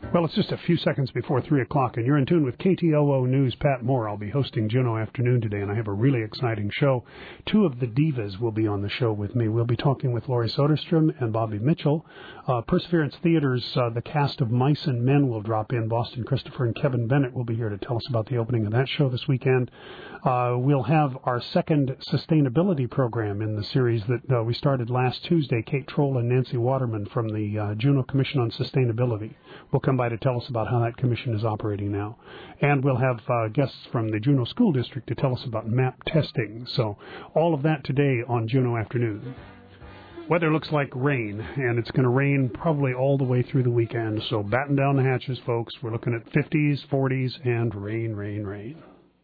Well, it's just a few seconds before 3 o'clock, and you're in tune with KTOO News. Pat Moore. I'll be hosting Juneau Afternoon today, and I have a really exciting show. Two of the divas will be on the show with me. We'll be talking with Laurie Soderstrom and Bobby Mitchell. Perseverance Theater's the cast of Mice and Men will drop in. Boston Christopher and Kevin Bennett will be here to tell us about the opening of that show this weekend. We'll have our second sustainability program in the series that we started last Tuesday. Kate Troll and Nancy Waterman from the Juneau Commission on Sustainability will come by to tell us about how that commission is operating now. And we'll have guests from the Juneau School District to tell us about MAP testing. So all of that today on Juneau Afternoon. Weather looks like rain, and it's going to rain probably all the way through the weekend. So batten down the hatches, folks. We're looking at 50s, 40s, and rain, rain, rain.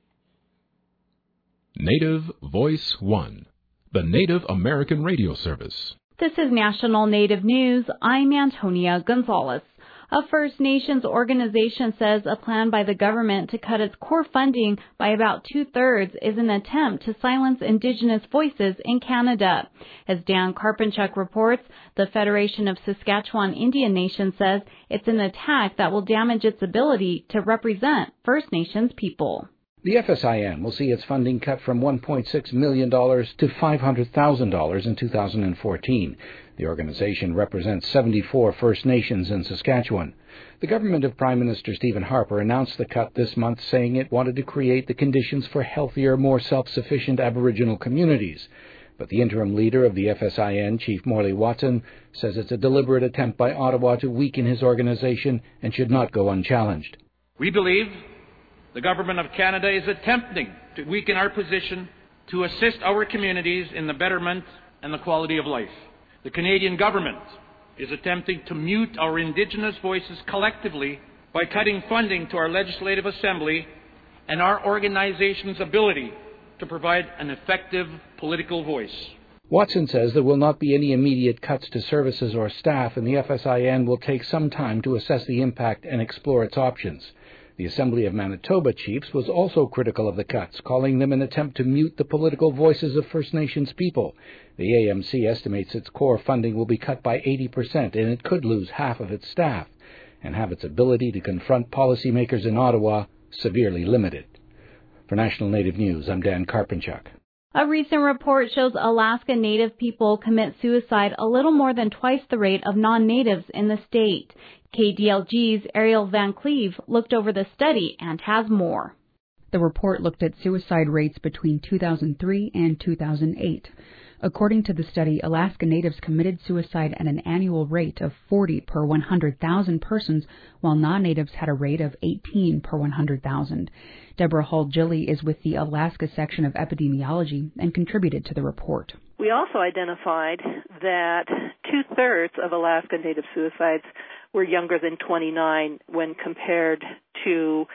Native Voice One, the Native American radio service. This is National Native News. I'm Antonia Gonzalez. A First Nations organization says a plan by the government to cut its core funding by about 2/3 is an attempt to silence Indigenous voices in Canada. As Dan Karpinchuk reports, the Federation of Saskatchewan Indian Nations says it's an attack that will damage its ability to represent First Nations people. The FSIN will see its funding cut from $1.6 million to $500,000 in 2014. The organization represents 74 First Nations in Saskatchewan. The government of Prime Minister Stephen Harper announced the cut this month, saying it wanted to create the conditions for healthier, more self-sufficient Aboriginal communities. But the interim leader of the FSIN, Chief Morley Watson, says it's a deliberate attempt by Ottawa to weaken his organization and should not go unchallenged. We believe the Government of Canada is attempting to weaken our position to assist our communities in the betterment and the quality of life. The Canadian government is attempting to mute our Indigenous voices collectively by cutting funding to our Legislative Assembly and our organization's ability to provide an effective political voice. Watson says there will not be any immediate cuts to services or staff, and the FSIN will take some time to assess the impact and explore its options. The Assembly of Manitoba chiefs was also critical of the cuts, calling them an attempt to mute the political voices of First Nations people. The AMC estimates its core funding will be cut by 80%, and it could lose half of its staff and have its ability to confront policymakers in Ottawa severely limited. For National Native News, I'm Dan Karpinchuk. A recent report shows Alaska Native people commit suicide a little more than twice the rate of non-natives in the state. KDLG's Ariel Van Cleve looked over the study and has more. The report looked at suicide rates between 2003 and 2008. According to the study, Alaska Natives committed suicide at an annual rate of 40 per 100,000 persons, while non-natives had a rate of 18 per 100,000. Deborah Hall-Gilly is with the Alaska section of epidemiology and contributed to the report. We also identified that 2/3 of Alaska Native suicides were younger than 29 when compared to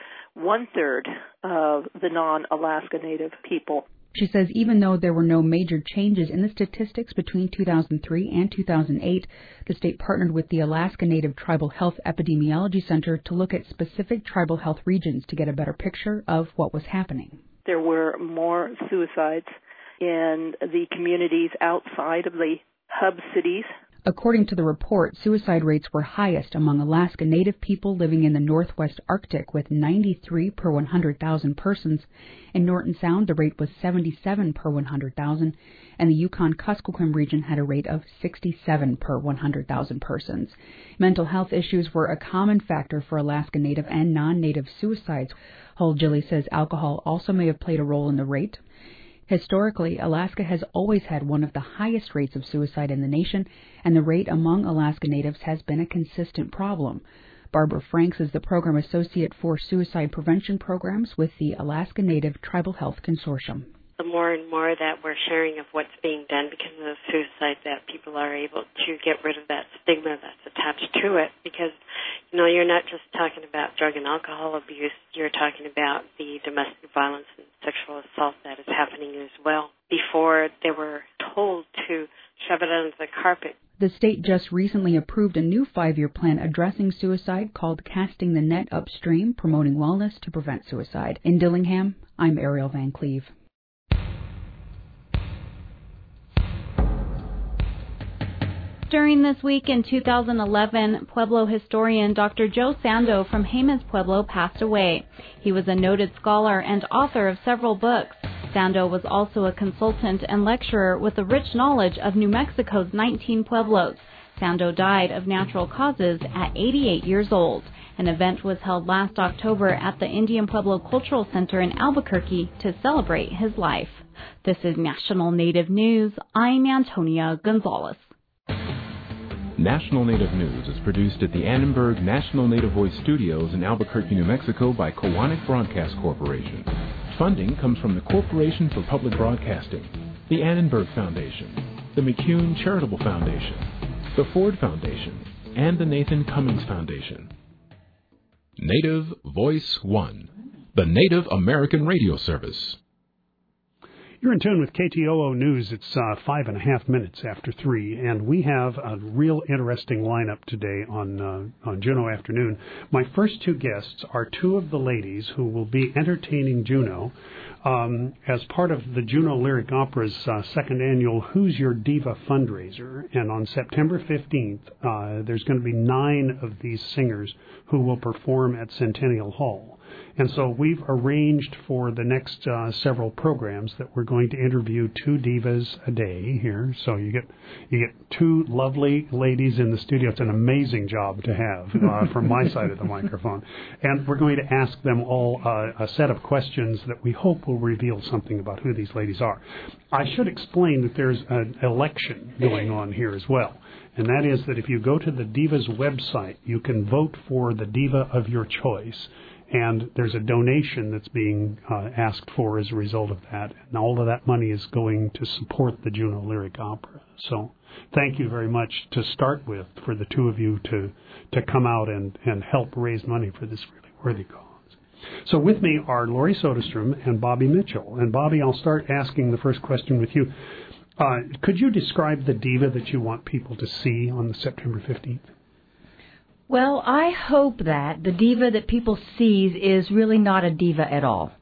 1/3 of the non-Alaska Native people. She says even though there were no major changes in the statistics between 2003 and 2008, the state partnered with the Alaska Native Tribal Health Epidemiology Center to look at specific tribal health regions to get a better picture of what was happening. There were more suicides in the communities outside of the hub cities. According to the report, suicide rates were highest among Alaska Native people living in the Northwest Arctic, with 93 per 100,000 persons. In Norton Sound, the rate was 77 per 100,000, and the Yukon-Kuskokwim region had a rate of 67 per 100,000 persons. Mental health issues were a common factor for Alaska Native and non-Native suicides. Hull-Gilly says alcohol also may have played a role in the rate. Historically, Alaska has always had one of the highest rates of suicide in the nation, and the rate among Alaska Natives has been a consistent problem. Barbara Franks is the Program Associate for Suicide Prevention Programs with the Alaska Native Tribal Health Consortium. The more and more that we're sharing of what's being done because of suicide, that people are able to get rid of that stigma that's attached to it, because you're not just talking about drug and alcohol abuse, you're talking about the domestic violence and sexual assault that is happening as well. Before, they were told to shove it under the carpet. The state just recently approved a new 5-year plan addressing suicide called Casting the Net Upstream, Promoting Wellness to Prevent Suicide. In Dillingham, I'm Ariel Van Cleve. During this week in 2011, Pueblo historian Dr. Joe Sando from Jemez Pueblo passed away. He was a noted scholar and author of several books. Sando was also a consultant and lecturer with a rich knowledge of New Mexico's 19 pueblos. Sando died of natural causes at 88 years old. An event was held last October at the Indian Pueblo Cultural Center in Albuquerque to celebrate his life. This is National Native News. I'm Antonia Gonzalez. National Native News is produced at the Annenberg National Native Voice Studios in Albuquerque, New Mexico by Koahnic Broadcast Corporation. Funding comes from the Corporation for Public Broadcasting, the Annenberg Foundation, the McCune Charitable Foundation, the Ford Foundation, and the Nathan Cummings Foundation. Native Voice One, the Native American Radio Service. You're in tune with KTOO News. It's 5.5 minutes after 3, and we have a real interesting lineup today on Juno Afternoon. My first two guests are two of the ladies who will be entertaining Juno as part of the Juno Lyric Opera's second annual Who's Your Diva fundraiser. And on September 15th, there's going to be 9 of these singers who will perform at Centennial Hall. And so we've arranged for the next several programs that we're going to interview 2 divas a day here. So you get 2 lovely ladies in the studio. It's an amazing job to have from my side of the microphone. And we're going to ask them all a set of questions that we hope will reveal something about who these ladies are. I should explain that there's an election going on here as well. And that is that if you go to the Divas website, you can vote for the diva of your choice. And there's a donation that's being asked for as a result of that. And all of that money is going to support the Juno Lyric Opera. So thank you very much to start with for the two of you to come out and help raise money for this really worthy cause. So with me are Laurie Soderstrom and Bobby Mitchell. And Bobby, I'll start asking the first question with you. Could you describe the diva that you want people to see on the September 15th? Well, I hope that the diva that people sees is really not a diva at all.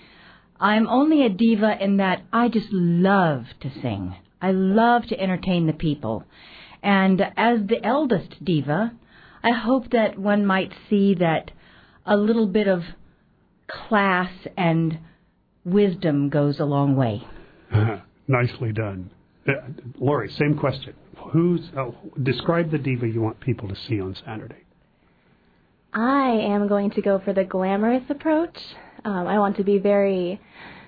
I'm only a diva in that I just love to sing. I love to entertain the people. And as the eldest diva, I hope that one might see that a little bit of class and wisdom goes a long way. Nicely done. Laurie, same question. Describe the diva you want people to see on Saturday. I am going to go for the glamorous approach. I want to be very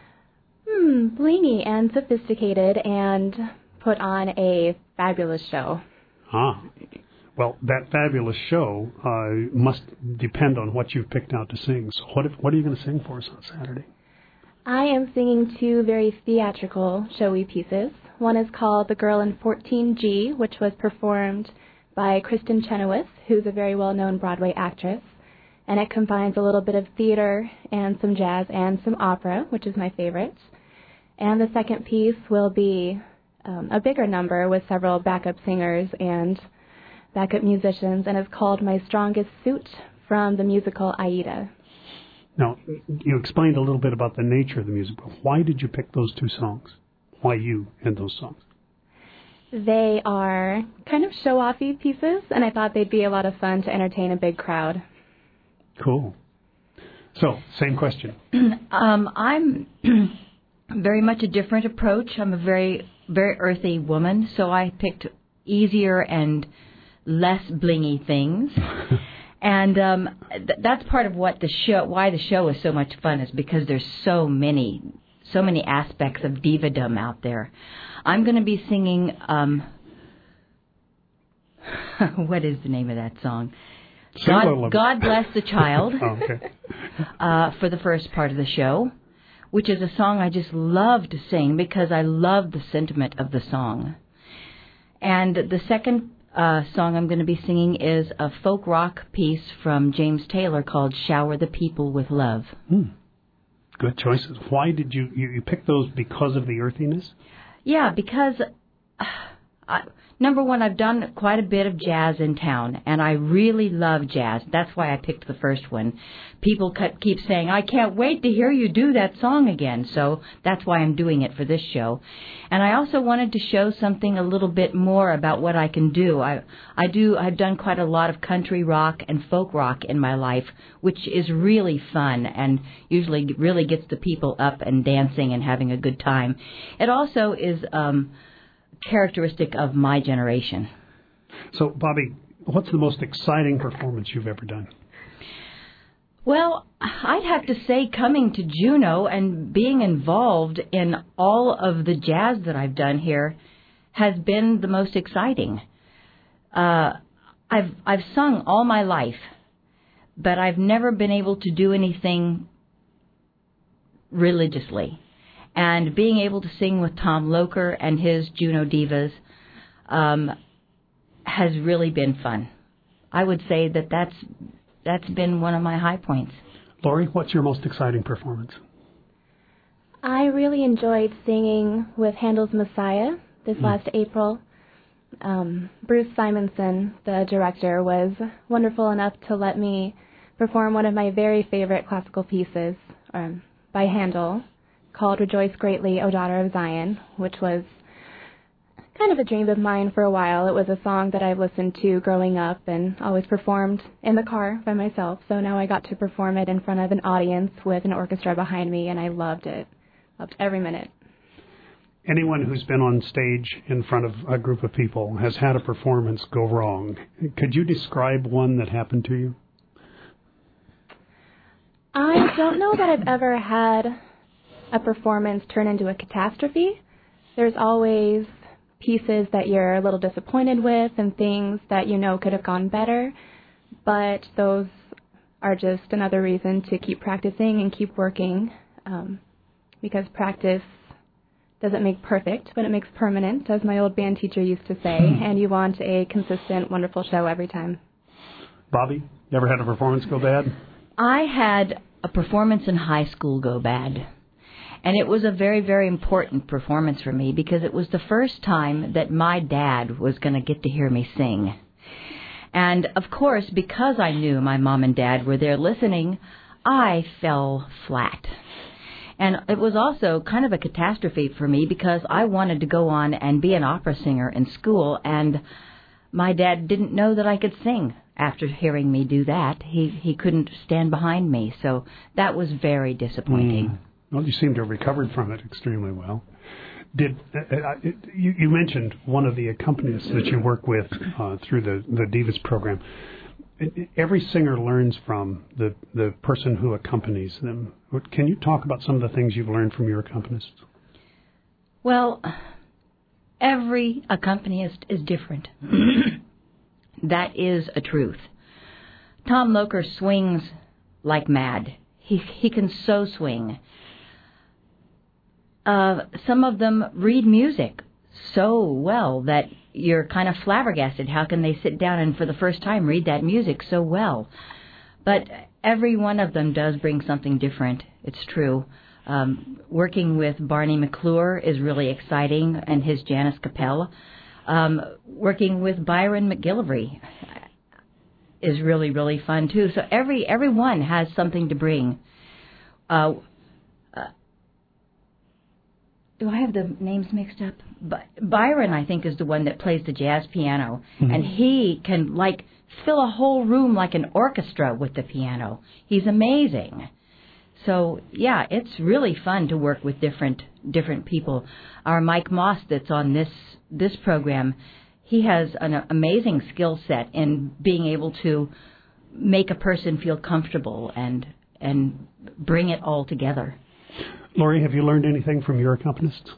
blingy and sophisticated and put on a fabulous show. Well, that fabulous show must depend on what you've picked out to sing. So what are you going to sing for us on Saturday? I am singing 2 very theatrical, showy pieces. One is called The Girl in 14G, which was performed by Kristen Chenoweth, who's a very well-known Broadway actress. And it combines a little bit of theater and some jazz and some opera, which is my favorite. And the second piece will be a bigger number with several backup singers and backup musicians, and is called My Strongest Suit from the musical Aida. Now, you explained a little bit about the nature of the music, but why did you pick those 2 songs? Why you and those songs? They are kind of show-offy pieces, and I thought they'd be a lot of fun to entertain a big crowd. Cool. So, same question. I'm very much a different approach. I'm a very, very earthy woman, so I picked easier and less blingy things. And that's part of what why the show is so much fun, is because there's so many aspects of divadom out there. I'm going to be singing, what is the name of that song? God Bless the Child, for the first part of the show, which is a song I just love to sing because I love the sentiment of the song. And the second song I'm going to be singing is a folk rock piece from James Taylor called Shower the People with Love. Good choices. Why did you pick those? Because of the earthiness? Yeah, because Number one, I've done quite a bit of jazz in town, and I really love jazz. That's why I picked the first one. People keep saying, I can't wait to hear you do that song again, so that's why I'm doing it for this show. And I also wanted to show something a little bit more about what I can do. I've done quite a lot of country rock and folk rock in my life, which is really fun and usually really gets the people up and dancing and having a good time. It also is characteristic of my generation. So, Bobby, what's the most exciting performance you've ever done? Well, I'd have to say coming to Juneau and being involved in all of the jazz that I've done here has been the most exciting. I've sung all my life, but I've never been able to do anything religiously. And being able to sing with Tom Loker and his Juneau Divas has really been fun. I would say that's been one of my high points. Lori, what's your most exciting performance? I really enjoyed singing with Handel's Messiah this last April. Bruce Simonson, the director, was wonderful enough to let me perform one of my very favorite classical pieces by Handel, called Rejoice Greatly, O Daughter of Zion, which was kind of a dream of mine for a while. It was a song that I've listened to growing up and always performed in the car by myself. So now I got to perform it in front of an audience with an orchestra behind me, and I loved it. Loved every minute. Anyone who's been on stage in front of a group of people has had a performance go wrong. Could you describe one that happened to you? I don't know that I've ever had a performance turn into a catastrophe. There's always pieces that you're a little disappointed with and things that you know could have gone better, but those are just another reason to keep practicing and keep working, because practice doesn't make perfect, but it makes permanent, as my old band teacher used to say, and you want a consistent, wonderful show every time. Bobby, you ever had a performance go bad? I had a performance in high school go bad. And it was a very, very important performance for me because it was the first time that my dad was going to get to hear me sing. And, of course, because I knew my mom and dad were there listening, I fell flat. And it was also kind of a catastrophe for me because I wanted to go on and be an opera singer in school, and my dad didn't know that I could sing. After hearing me do that, he couldn't stand behind me, so that was very disappointing. Well, you seem to have recovered from it extremely well. You mentioned one of the accompanists that you work with through the Divas program. Every singer learns from the person who accompanies them. Can you talk about some of the things you've learned from your accompanists? Well, every accompanist is different. That is a truth. Tom Loker swings like mad. He can so swing. Some of them read music so well that you're kind of flabbergasted. How can they sit down and for the first time read that music so well? But every one of them does bring something different. It's true. Working with Barney McClure is really exciting, and his Janice Capel. Working with Byron McGillivray is really, really fun too. So everyone has something to bring. Do I have the names mixed up? Byron, I think, is the one that plays the jazz piano, and he can fill a whole room like an orchestra with the piano. He's amazing. So yeah, it's really fun to work with different people. Our Mike Moss, that's on this program, he has an amazing skill set in being able to make a person feel comfortable and bring it all together. Lori, have you learned anything from your accompanists?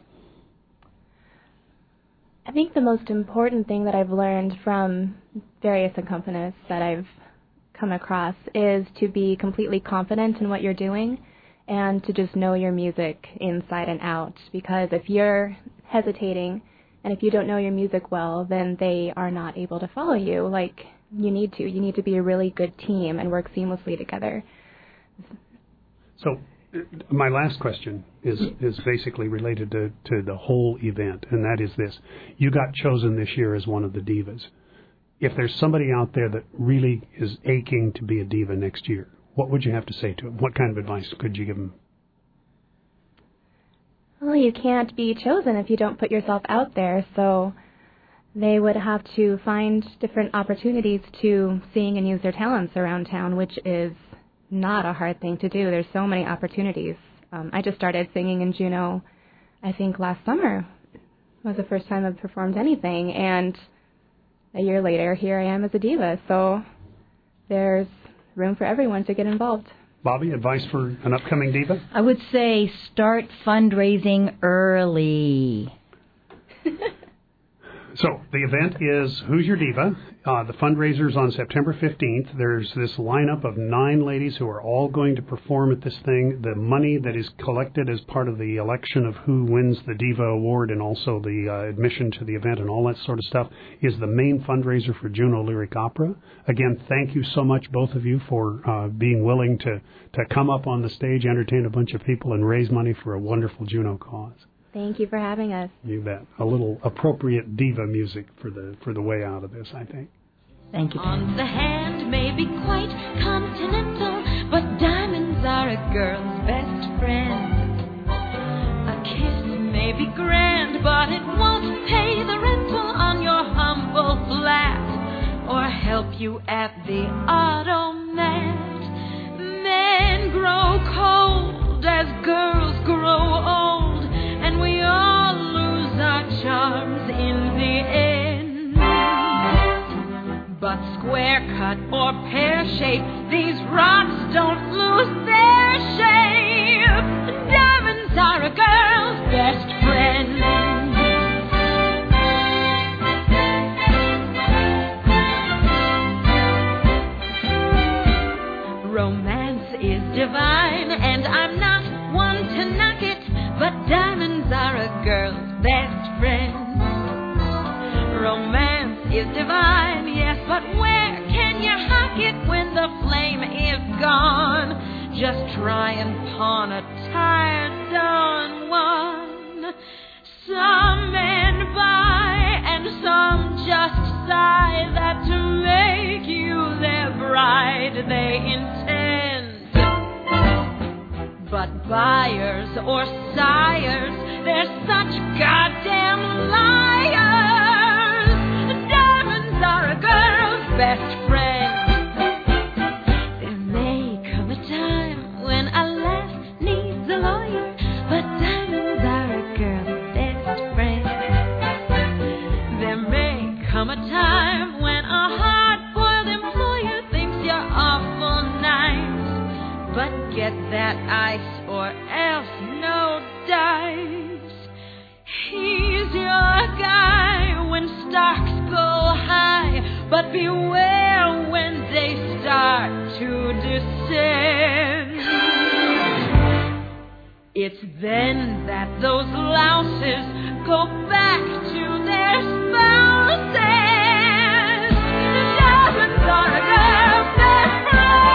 I think the most important thing that I've learned from various accompanists that I've come across is to be completely confident in what you're doing and to just know your music inside and out. Because if you're hesitating and if you don't know your music well, then they are not able to follow you like you need to. You need to be a really good team and work seamlessly together. So my last question is basically related to the whole event, and that is this. You got chosen this year as one of the divas. If there's somebody out there that really is aching to be a diva next year, what would you have to say to them? What kind of advice could you give them? Well, you can't be chosen if you don't put yourself out there, so they would have to find different opportunities to sing and use their talents around town, which is not a hard thing to do. There's so many opportunities. I just started singing in Juneau, I think last summer was the first time I've performed anything, and a year later, here I am as a diva, so there's room for everyone to get involved. Bobby, advice for an upcoming diva? I would say start fundraising early. So the event is Who's Your Diva? The fundraiser's on September 15th. There's this lineup of 9 ladies who are all going to perform at this thing. The money that is collected as part of the election of who wins the Diva Award and also the admission to the event and all that sort of stuff is the main fundraiser for Juneau Lyric Opera. Again, thank you so much, both of you, for being willing to come up on the stage, entertain a bunch of people, and raise money for a wonderful Juneau cause. Thank you for having us. You bet. A little appropriate diva music for the way out of this, I think. Thank you. On the hand may be quite continental, but diamonds are a girl's best friend. A kiss may be grand, but it won't pay the rental on your humble flat or help you at the automat. Men grow cold as girls grow old, and we all lose our charms in the end. But square cut or pear shape, these rocks don't lose their shape. Diamonds are a girl's best friend. Romance is divine, and I'm not one to knock it, but diamonds are a girl's best friend. Romance is divine, yes, but where can you hide it when the flame is gone? Just try and pawn a tired done one. Some men buy and some just sigh that to make you their bride they intend. But buyers or sires, they're such goddamn liars. Diamonds are a girl's best friend. There may come a time when a laugh needs a lawyer, but diamonds are a girl's best friend. There may come a time when a hard-boiled employer thinks you're awful nice, but get that ice or else no dice. He's your guy when stocks go high, but beware when they start to descend. It's then that those louses go back to their spouses. Diamonds are a girl's best friend.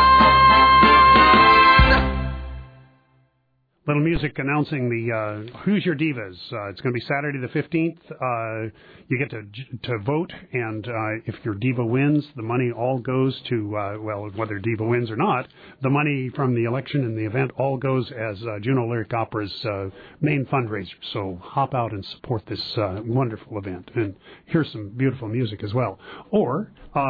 Little music announcing the Who's Your Divas. It's going to be Saturday the 15th. You get to vote, and if your diva wins, the money all goes to, well, whether diva wins or not, the money from the election and the event all goes as Juneau Lyric Opera's main fundraiser. So hop out and support this wonderful event. And here's some beautiful music as well. Or,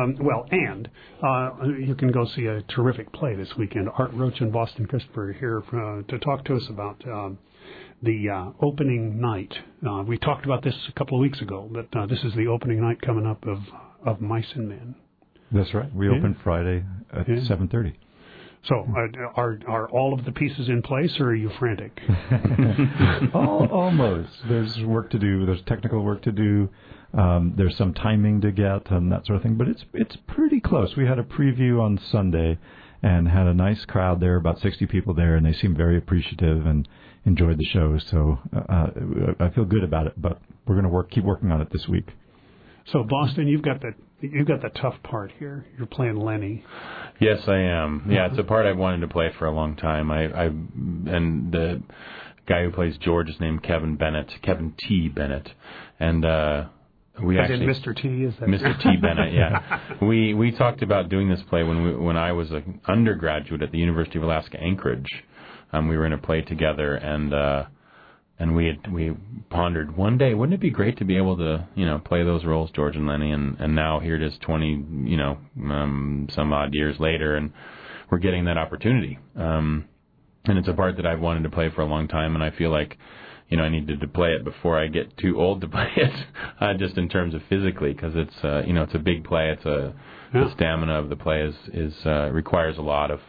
you can go see a terrific play this weekend. Art Roach and Boston Christopher are here to talk to us about the opening night. We talked about this a couple of weeks ago, but this is the opening night coming up of Mice and Men. That's right. We open Friday at 7:30. So are all of the pieces in place, or are you frantic? Almost. There's work to do. There's technical work to do. There's some timing to get and that sort of thing. But it's pretty close. We had a preview on Sunday and had a nice crowd there, about 60 people there, and they seemed very appreciative and enjoyed the show. So I feel good about it, but we're going to keep working on it this week. So, Boston, you've got You got the tough part here. You're playing Lenny. Yes, I am. Yeah, it's a part I've wanted to play for a long time. And the guy who plays George is named Kevin T. Bennett, and we As actually in Mr. T, is that Mr. T. Bennett? Yeah, we talked about doing this play when I was an undergraduate at the University of Alaska Anchorage. We were in a play together, and we pondered one day, wouldn't it be great to be able to, play those roles, George and Lenny, and now here it is 20, some odd years later, and we're getting that opportunity. And it's a part that I've wanted to play for a long time, and I feel like, I needed to play it before I get too old to play it, just in terms of physically, because it's, it's a big play. The stamina of the play is requires a lot of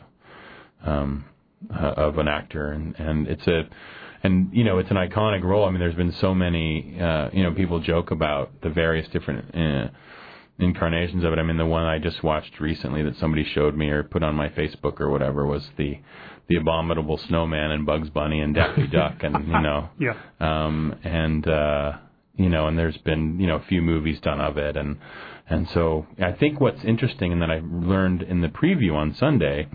an actor, and it's it's an iconic role. I mean, there's been so many, people joke about the various different incarnations of it. I mean, the one I just watched recently that somebody showed me or put on my Facebook or whatever was the Abominable Snowman and Bugs Bunny and Daffy Duck, and and there's been a few movies done of it, and so I think what's interesting and that I learned in the preview on Sunday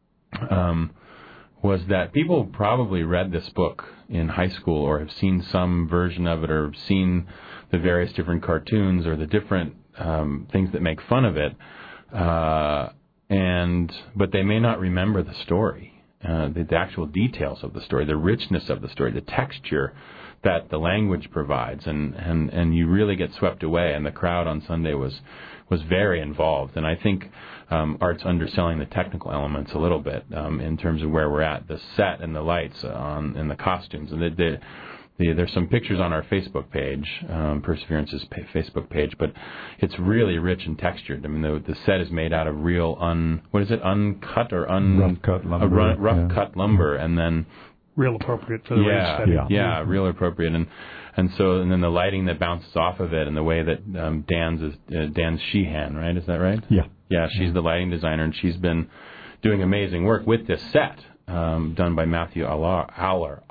was that people probably read this book in high school or have seen some version of it or seen the various different cartoons or the different things that make fun of it, but they may not remember the story, the actual details of the story, the richness of the story, the texture that the language provides, and you really get swept away. And the crowd on Sunday was very involved, and I think Art's underselling the technical elements a little bit in terms of where we're at, the set and the lights and the costumes, and there's some pictures on our Facebook page, Perseverance's Facebook page, but it's really rich and textured. I mean, the set is made out of real uncut or rough cut lumber, cut lumber, and then real appropriate for the range setting. Yeah, real appropriate, and then the lighting that bounces off of it, and the way that Dan Sheehan, right? Is that right? Yeah, she's the lighting designer, and she's been doing amazing work with this set, done by Matthew Aller.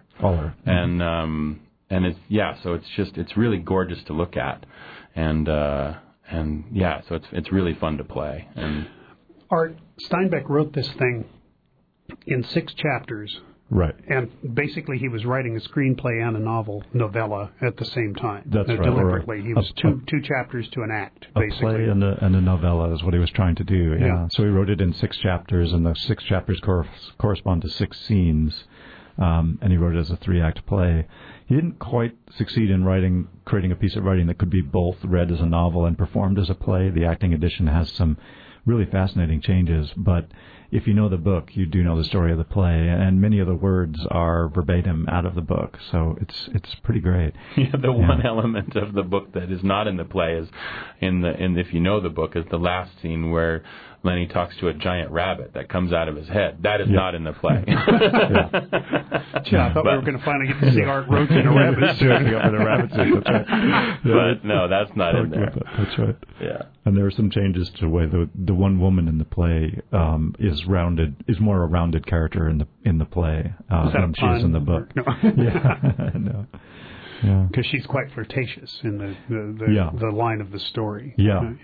And so it's really gorgeous to look at, so it's really fun to play. And Art Steinbeck wrote this thing in 6 chapters. Right. And basically he was writing a screenplay and a novella at the same time. That's right. Deliberately. He was two chapters to an act, basically. A play and a novella is what he was trying to do. Yeah. So he wrote it in 6 chapters, and the 6 chapters correspond to 6 scenes. And he wrote it as a 3-act play. He didn't quite succeed in creating a piece of writing that could be both read as a novel and performed as a play. The acting edition has some really fascinating changes, but if you know the book, you do know the story of the play, and many of the words are verbatim out of the book, so it's pretty great. One element of the book that is not in the play is if you know the book, is the last scene where Lenny talks to a giant rabbit that comes out of his head. That is not in the play. I thought we were going to finally get to see Art Roach in a rabbit suit. That's right. But no, that's not in there. That's right. Yeah. And there are some changes to the way the one woman in the play is more a rounded character in the play than she is in the book. No. No. Yeah. Because she's quite flirtatious in the line of the story. Yeah.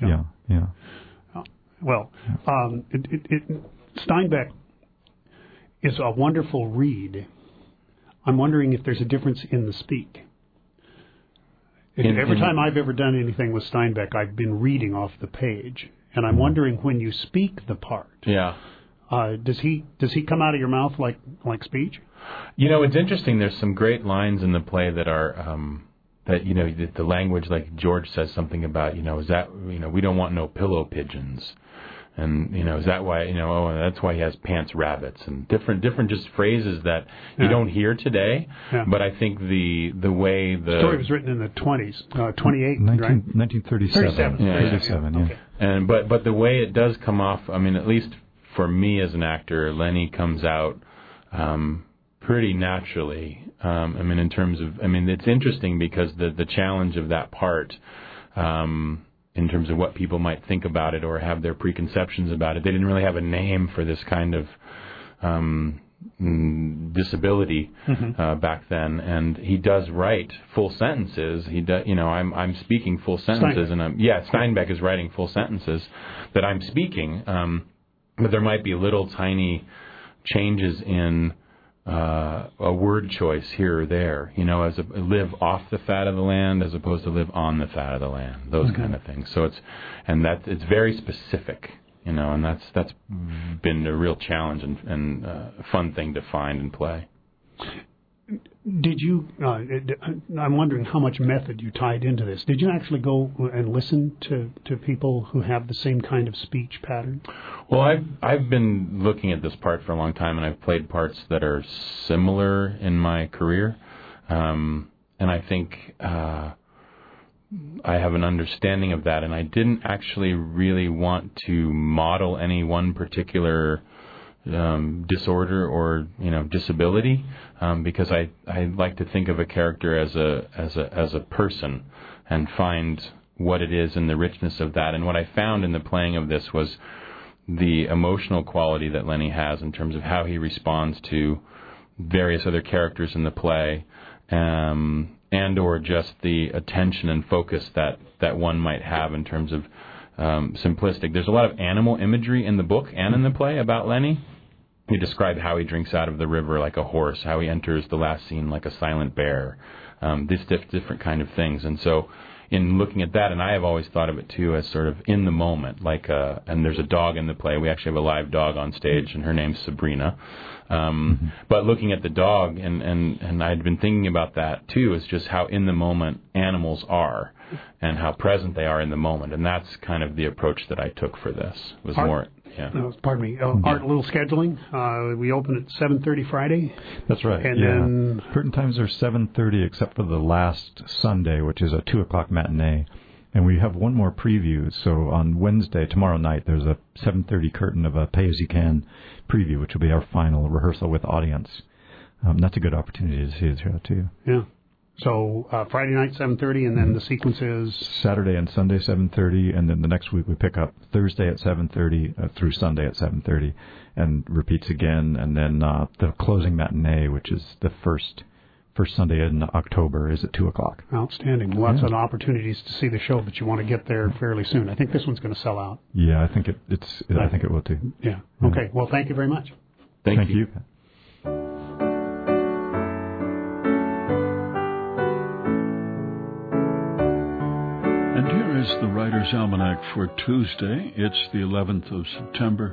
Well, Steinbeck is a wonderful read. I'm wondering if there's a difference in the speak. Every time I've ever done anything with Steinbeck, I've been reading off the page, and I'm wondering when you speak the part. Yeah. Does he come out of your mouth like speech? It's interesting. There's some great lines in the play that are the language, like George says something about is that we don't want no pillow pigeons. And, is that why, that's why he has pants rabbits, and different just phrases that you don't hear today. Yeah. But I think the way the story was written in the 20s, 28, 1937. 37. Yeah. 37, yeah. Okay. And, but the way it does come off, I mean, at least for me as an actor, Lenny comes out, pretty naturally. In terms of, it's interesting because the challenge of that part, in terms of what people might think about it or have their preconceptions about it. They didn't really have a name for this kind of disability back then, and he does write full sentences. I'm speaking full sentences, Steinbeck is writing full sentences that I'm speaking, but there might be little tiny changes in a word choice here or there, as live off the fat of the land as opposed to live on the fat of the land, those kind of things. So it's very specific. And that's been a real challenge and a fun thing to find and play. Did you? I'm wondering how much method you tied into this. Did you actually go and listen to people who have the same kind of speech pattern? Well, I've been looking at this part for a long time, and I've played parts that are similar in my career, and I think I have an understanding of that, and I didn't actually really want to model any one particular disorder or disability, because I like to think of a character as a person and find what it is in the richness of that. And what I found in the playing of this was the emotional quality that Lenny has in terms of how he responds to various other characters in the play, and or just the attention and focus that one might have in terms of simplistic. There's a lot of animal imagery in the book and in the play about Lenny. He described how he drinks out of the river like a horse, how he enters the last scene like a silent bear, these different kind of things. And so in looking at that, and I have always thought of it too as sort of in the moment, and there's a dog in the play. We actually have a live dog on stage, and her name's Sabrina. But looking at the dog, and I'd been thinking about that too, is just how in the moment animals are, and how present they are in the moment. And that's kind of the approach that I took for this. Was more. Yeah. Pardon me. Art, a little scheduling. We open at 7:30 Friday. That's right. And then curtain times are 7:30, except for the last Sunday, which is a 2:00 matinee. And we have one more preview. So on Wednesday, tomorrow night, there's a 7:30 curtain of a Pay As You Can preview, which will be our final rehearsal with audience. That's a good opportunity to see it here too. Yeah. So Friday night 7:30, and then the sequence is Saturday and Sunday 7:30, and then the next week we pick up Thursday at 7:30 through Sunday at 7:30, and repeats again, and then the closing matinee, which is the first Sunday in October, is at 2:00. Outstanding. Lots of opportunities to see the show, but you want to get there fairly soon. I think this one's going to sell out. Yeah, I think I think it will too. Yeah. Okay. Well, thank you very much. Thank you. And here is the Writer's Almanac for Tuesday. It's the 11th of September,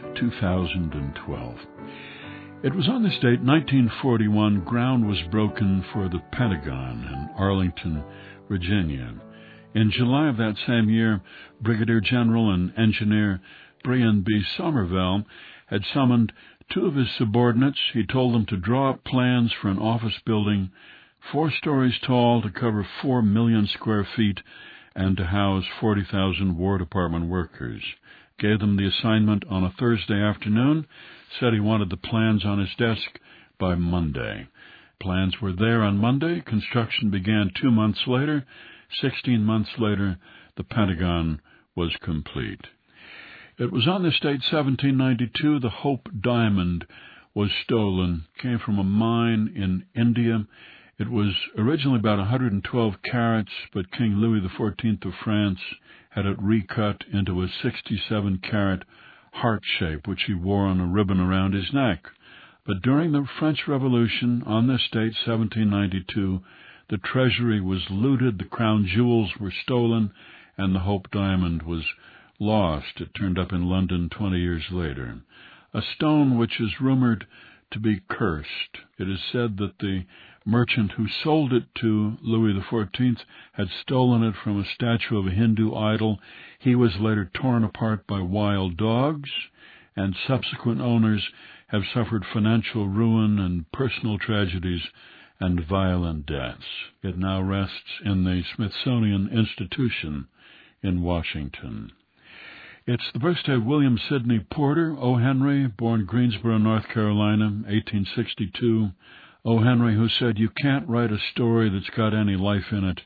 2012. It was on this date, 1941, ground was broken for the Pentagon in Arlington, Virginia. In July of that same year, Brigadier General and Engineer Brian B. Somerville had summoned two of his subordinates. He told them to draw up plans for an office building 4 stories tall to cover 4 million square feet and to house 40,000 War Department workers. Gave them the assignment on a Thursday afternoon, said he wanted the plans on his desk by Monday. Plans were there on Monday. Construction began 2 months later. 16 months later, the Pentagon was complete. It was on this date, 1792, the Hope Diamond was stolen. Came from a mine in India. It was originally about 112 carats, but King Louis XIV of France had it recut into a 67-carat heart shape, which he wore on a ribbon around his neck. But during the French Revolution, on this date, 1792, the treasury was looted, the crown jewels were stolen, and the Hope Diamond was lost. It turned up in London 20 years later. A stone which is rumored to be cursed. It is said that the merchant who sold it to Louis XIV had stolen it from a statue of a Hindu idol. He was later torn apart by wild dogs, and subsequent owners have suffered financial ruin and personal tragedies and violent deaths. It now rests in the Smithsonian Institution in Washington. It's the birthday of William Sidney Porter, O. Henry, born Greensboro, North Carolina, 1862. O. Henry, who said, "You can't write a story that's got any life in it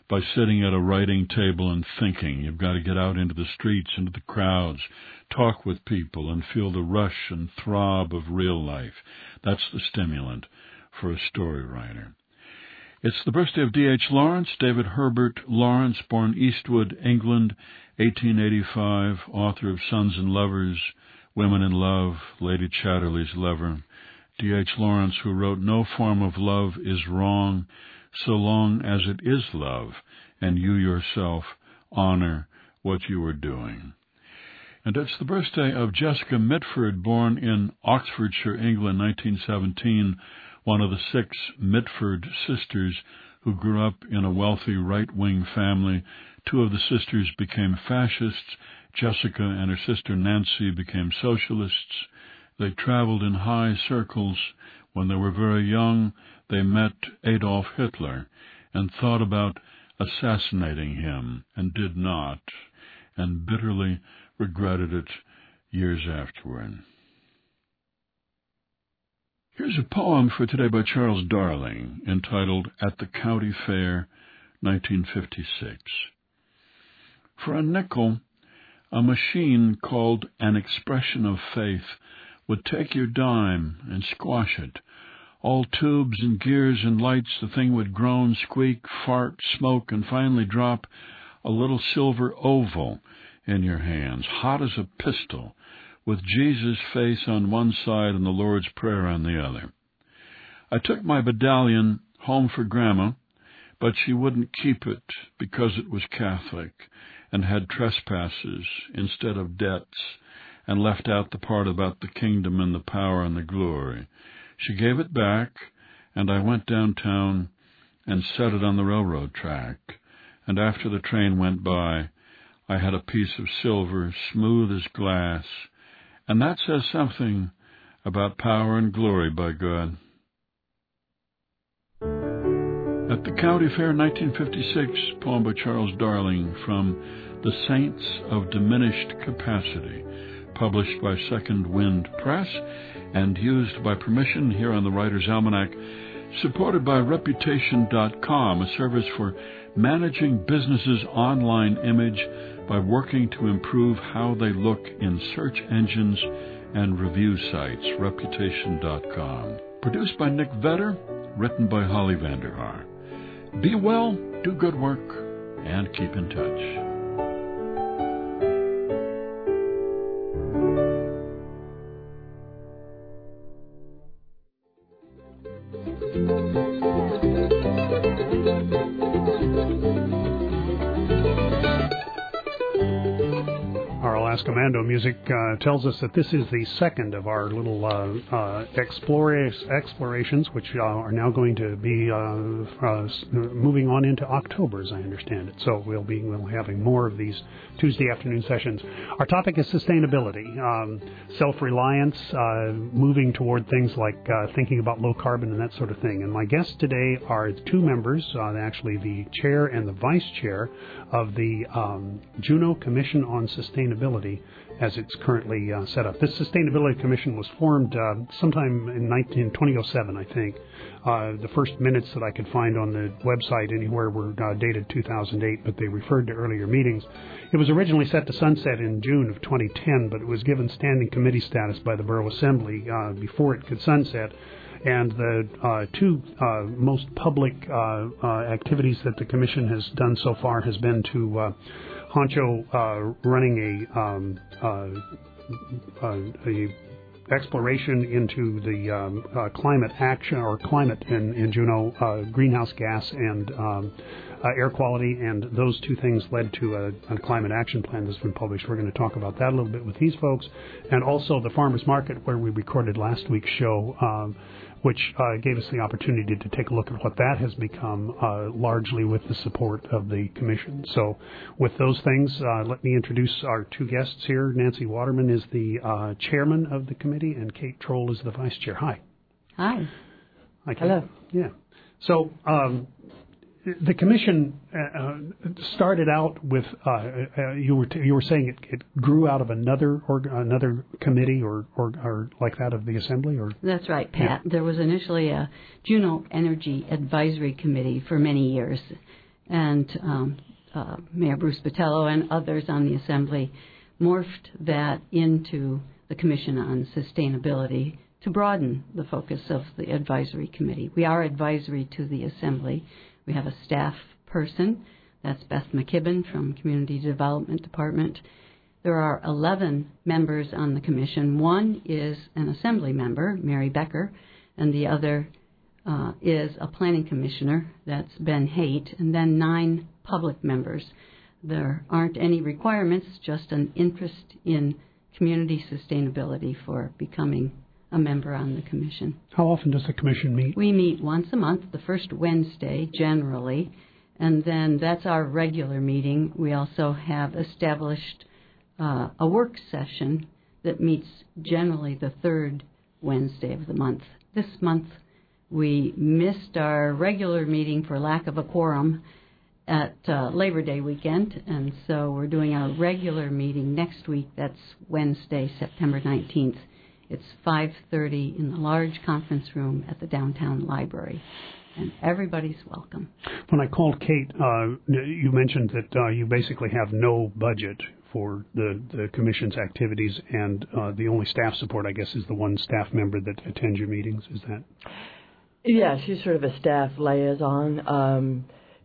by sitting at a writing table and thinking. You've got to get out into the streets, into the crowds, talk with people, and feel the rush and throb of real life. That's the stimulant for a story writer. It's the birthday of D.H. Lawrence, David Herbert Lawrence, born Eastwood, England, 1885, author of Sons and Lovers, Women in Love, Lady Chatterley's Lover. D.H. Lawrence, who wrote, "No form of love is wrong, so long as it is love, and you yourself honor what you are doing." And it's the birthday of Jessica Mitford, born in Oxfordshire, England, 1917, one of the 6 Mitford sisters who grew up in a wealthy right-wing family. 2 of the sisters became fascists. Jessica and her sister Nancy became socialists. They traveled in high circles. When they were very young, they met Adolf Hitler and thought about assassinating him and did not, and bitterly regretted it years afterward. Here's a poem for today by Charles Darling, entitled At the County Fair, 1956. For a nickel, a machine called An Expression of Faith would take your dime and squash it. All tubes and gears and lights, the thing would groan, squeak, fart, smoke, and finally drop a little silver oval in your hands, hot as a pistol, with Jesus' face on one side and the Lord's Prayer on the other. I took my medallion home for Grandma, but she wouldn't keep it because it was Catholic and had trespasses instead of debts, and left out the part about the kingdom and the power and the glory. She gave it back, and I went downtown and set it on the railroad track, and after the train went by, I had a piece of silver smooth as glass, and that says something about power and glory, by God. At the County Fair, 1956, poem by Charles Darling from The Saints of Diminished Capacity, published by Second Wind Press and used by permission here on the Writer's Almanac, supported by Reputation.com, a service for managing businesses' online image by working to improve how they look in search engines and review sites. Reputation.com. Produced by Nick Vetter, written by Holly Vanderhaar. Be well, do good work, and keep in touch. Commando music tells us that this is the second of our little explorations, which are now going to be moving on into October, as I understand it. So we'll be having more of these Tuesday afternoon sessions. Our topic is sustainability, self-reliance, moving toward things like thinking about low carbon and that sort of thing. And my guests today are 2 members, actually the chair and the vice chair of the Juneau Commission on Sustainability, as it's currently set up. This Sustainability Commission was formed sometime in 2007, I think. The first minutes that I could find on the website anywhere were dated 2008, but they referred to earlier meetings. It was originally set to sunset in June of 2010, but it was given standing committee status by the Borough Assembly before it could sunset. And the 2 most public activities that the Commission has done so far has been to Honcho running a exploration into the climate action or climate in Juneau, greenhouse gas and air quality, and those 2 things led to a climate action plan that's been published. We're going to talk about that a little bit with these folks, and also the farmers market where we recorded last week's show, which gave us the opportunity to take a look at what that has become, largely with the support of the Commission. So with those things, let me introduce our 2 guests here. Nancy Waterman is the chairman of the committee, and Kate Troll is the vice chair. Hi. Hi. Hi, Kate. Hello. Yeah. So the Commission started out with you were saying it grew out of another committee or like that of the Assembly, or that's right, Pat. Yeah. There was initially a Juneau Energy Advisory Committee for many years, and Mayor Bruce Botello and others on the Assembly morphed that into the Commission on Sustainability to broaden the focus of the advisory committee. We are advisory to the Assembly. We have a staff person, that's Beth McKibben from Community Development Department. There are 11 members on the commission. One is an Assembly member, Mary Becker, and the other is a planning commissioner, that's Ben Haight, and then 9 public members. There aren't any requirements, just an interest in community sustainability for becoming a member on the commission. How often does the commission meet? We meet once a month, the first Wednesday generally, and then that's our regular meeting. We also have established a work session that meets generally the third Wednesday of the month. This month we missed our regular meeting for lack of a quorum at Labor Day weekend, and so we're doing our regular meeting next week. That's Wednesday, September 19th. It's 5:30 in the large conference room at the downtown library, and everybody's welcome. When I called Kate, you mentioned that you basically have no budget for the commission's activities, and the only staff support, I guess, is the one staff member that attends your meetings. Is that? Yeah, she's sort of a staff liaison.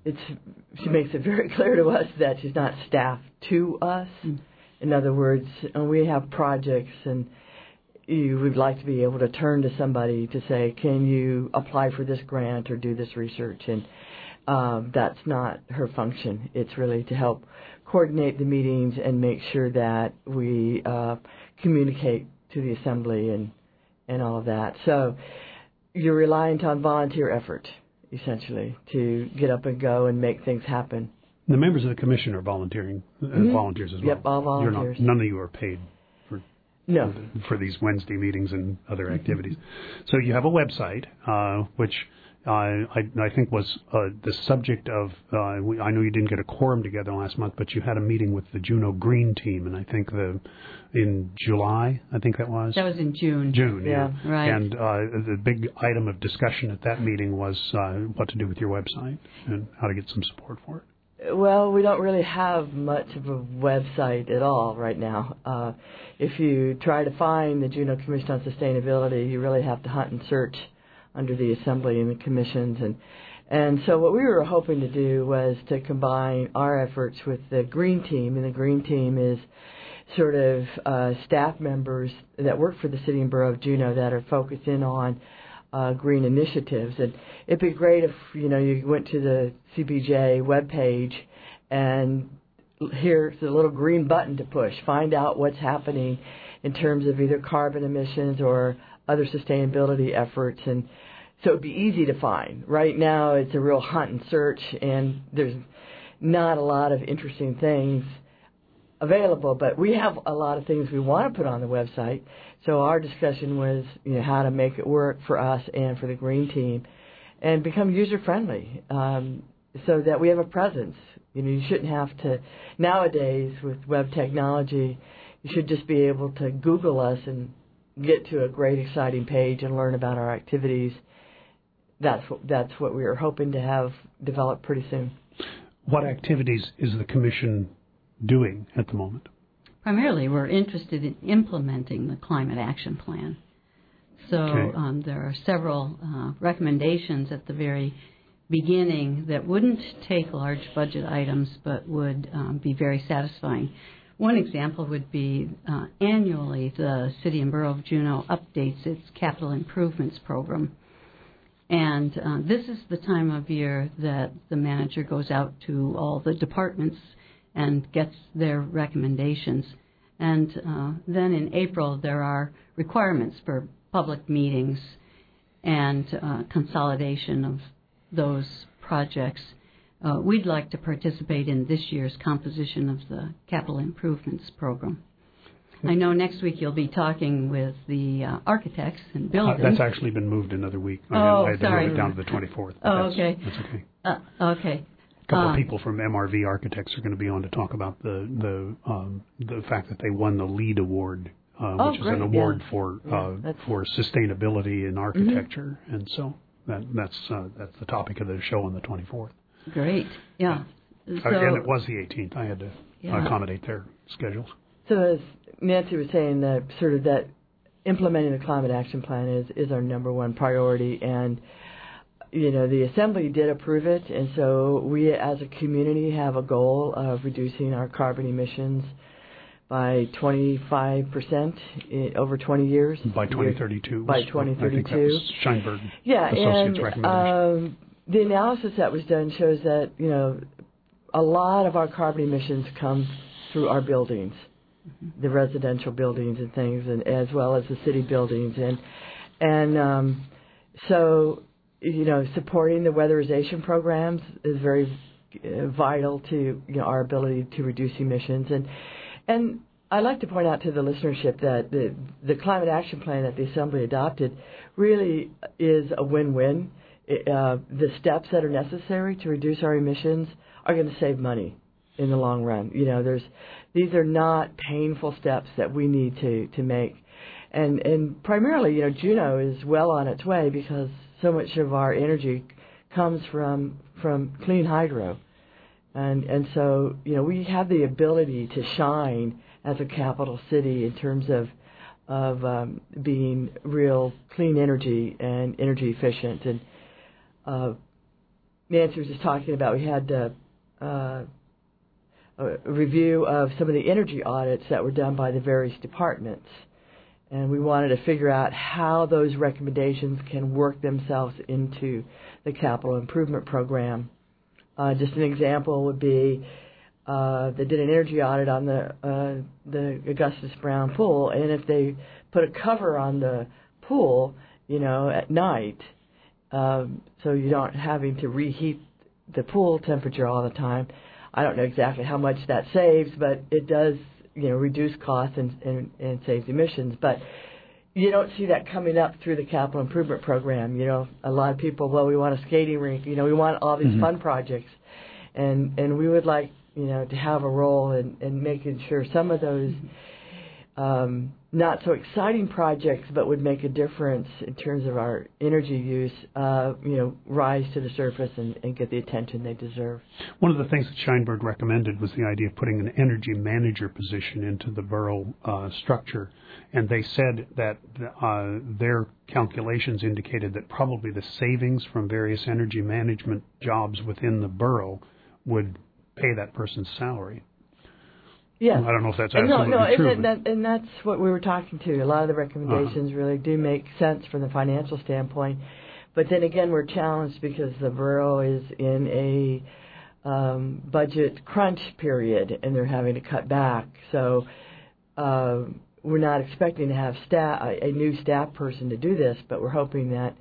She makes it very clear to us that she's not staff to us. In other words, we have projects, and you would like to be able to turn to somebody to say, can you apply for this grant or do this research? And that's not her function. It's really to help coordinate the meetings and make sure that we communicate to the Assembly and all of that. So you're reliant on volunteer effort, essentially, to get up and go and make things happen. The members of the commission are volunteering, volunteers as well. Yep, all volunteers. None of you are paid for these Wednesday meetings and other activities. So you have a website, which I think was the subject of, I know you didn't get a quorum together last month, but you had a meeting with the Juneau Green team, and I think in July, I think that was? That was in June. June, yeah. Right. And the big item of discussion at that meeting was what to do with your website and how to get some support for it. Well, we don't really have much of a website at all right now. If you try to find the Juneau Commission on Sustainability, you really have to hunt and search under the Assembly and the commissions. And so what we were hoping to do was to combine our efforts with the Green Team, and the Green Team is sort of staff members that work for the City and Borough of Juneau that are focused in on green initiatives. And it'd be great if, you went to the CBJ webpage and here's a little green button to push. Find out what's happening in terms of either carbon emissions or other sustainability efforts. And so it'd be easy to find. Right now it's a real hunt and search, and there's not a lot of interesting things available, but we have a lot of things we want to put on the website. So our discussion was, how to make it work for us and for the Green Team and become user-friendly so that we have a presence. You shouldn't have to, nowadays with web technology, you should just be able to Google us and get to a great, exciting page and learn about our activities. That's what we are hoping to have developed pretty soon. What activities is the Commission doing at the moment? Primarily, we're interested in implementing the Climate Action Plan. So there are several recommendations at the very beginning that wouldn't take large budget items but would be very satisfying. One example would be annually the City and Borough of Juneau updates its capital improvements program. And this is the time of year that the manager goes out to all the departments and gets their recommendations. And then in April there are requirements for public meetings and consolidation of those projects. We'd like to participate in this year's composition of the capital improvements program. I know next week you'll be talking with the architects and buildings. That's actually been moved another week. Oh, I had to move it down to the 24th. Okay. That's okay. Okay. A couple of people from MRV Architects are going to be on to talk about the fact that they won the LEED award, which is an award for sustainability in architecture, and so that's the topic of the show on the 24th. Great. Yeah. So, and it was the 18th. I had to accommodate their schedules. So as Nancy was saying, that sort of that implementing the climate action plan is our number one priority, and the Assembly did approve it, and so we as a community have a goal of reducing our carbon emissions by 25% over 20 years. By 2032. By 2032. I think that was Sheinberg and Associates' recommendation. The analysis that was done shows that, a lot of our carbon emissions come through our buildings, the residential buildings and things, and as well as the city buildings. And so, supporting the weatherization programs is very vital to our ability to reduce emissions. And I'd like to point out to the listenership that the climate action plan that the Assembly adopted really is a win-win. The steps that are necessary to reduce our emissions are going to save money in the long run. These are not painful steps that we need to make. And primarily, Juneau is well on its way because so much of our energy comes from clean hydro. And so, we have the ability to shine as a capital city in terms of being real clean energy and energy efficient. And Nancy was just talking about, we had a review of some of the energy audits that were done by the various departments. And we wanted to figure out how those recommendations can work themselves into the capital improvement program. Just an example would be they did an energy audit on the Augustus Brown pool, and if they put a cover on the pool, at night, so you don't having to reheat the pool temperature all the time. I don't know exactly how much that saves, but it does, reduce costs and saves emissions. But you don't see that coming up through the capital improvement program. A lot of people, we want a skating rink. We want all these fun projects, and we would like, to have a role in making sure some of those not so exciting projects, but would make a difference in terms of our energy use, rise to the surface and get the attention they deserve. One of the things that Sheinberg recommended was the idea of putting an energy manager position into the borough structure. And they said that their calculations indicated that probably the savings from various energy management jobs within the borough would pay that person's salary. Yeah. I don't know if that's absolutely true. And that's what we were talking to. A lot of the recommendations really do make sense from the financial standpoint. But then again, we're challenged because the borough is in a budget crunch period, and they're having to cut back. So we're not expecting to have a new staff person to do this, but we're hoping that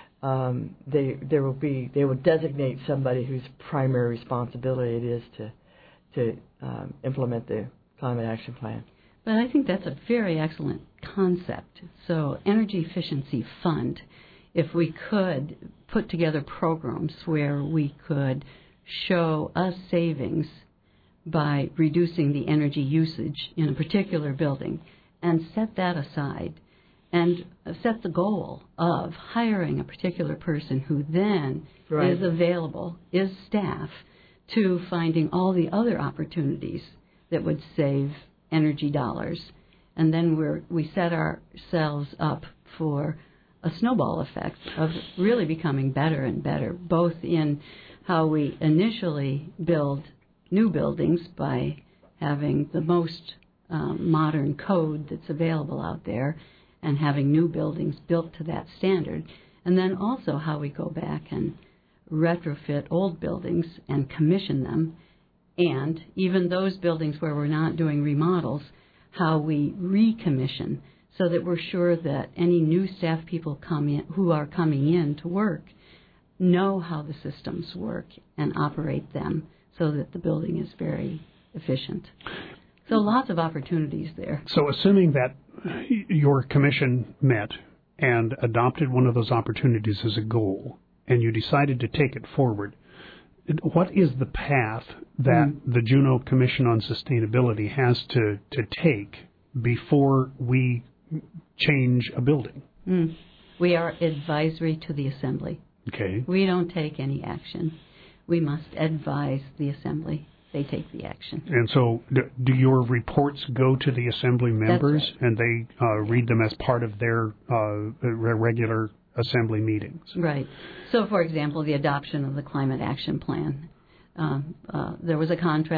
they will designate somebody whose primary responsibility it is to implement the climate action plan. But I think that's a very excellent concept. So energy efficiency fund, if we could put together programs where we could show us savings by reducing the energy usage in a particular building and set that aside and set the goal of hiring a particular person who then is available, is staff, to finding all the other opportunities that would save energy dollars. And then we set ourselves up for a snowball effect of really becoming better and better, both in how we initially build new buildings by having the most modern code that's available out there and having new buildings built to that standard, and then also how we go back and retrofit old buildings and commission them, and even those buildings where we're not doing remodels, how we recommission so that we're sure that any new staff people who are coming in to work know how the systems work and operate them so that the building is very efficient. So lots of opportunities there. So assuming that your commission met and adopted one of those opportunities as a goal, and you decided to take it forward, what is the path that the Juneau Commission on Sustainability has to take before we change a building? We are advisory to the Assembly. Okay. We don't take any action. we must advise the Assembly. They take the action. And so do your reports go to the Assembly members, and they read them as part of their regular Assembly meetings? Right. So, for example, the adoption of the Climate Action Plan. There was a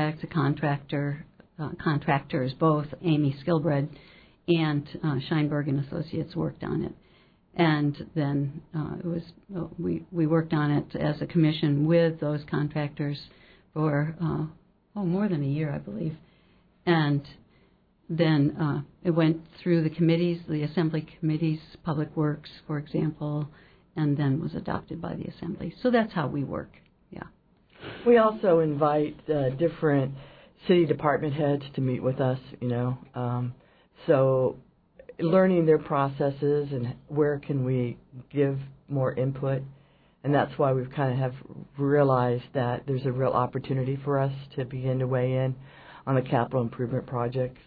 contractors, both Amy Skilbred and Scheinberg and Associates worked on it. And then we worked on it as a commission with those contractors for more than a year, I believe. And then it went through the committees, the Assembly committees, Public Works, for example, and then was adopted by the Assembly. So that's how we work, yeah. We also invite different city department heads to meet with us, so learning their processes and where can we give more input. And that's why we've kind of have realized that there's a real opportunity for us to begin to weigh in on the capital improvement projects.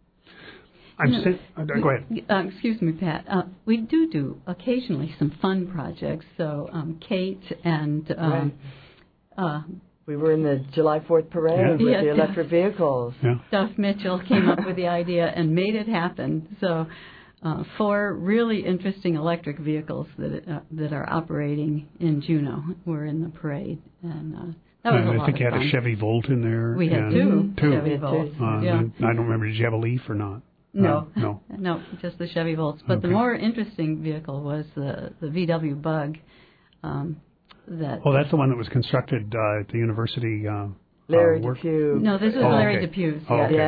Go ahead. Excuse me, Pat. We do occasionally some fun projects. So Kate and we were in the July 4th parade with the electric vehicles. Yeah. Duff Mitchell came up with the idea and made it happen. So 4 really interesting electric vehicles that are operating in Juneau were in the parade, and that was a lot of fun. I think you had a Chevy Volt in there. We had two Chevy Volts. I don't remember. Did you have a Leaf or not? No, no, just the Chevy Volts. But the more interesting vehicle was the VW Bug. That's the one that was constructed at the university. Larry Depew. No, this is Larry Depew's.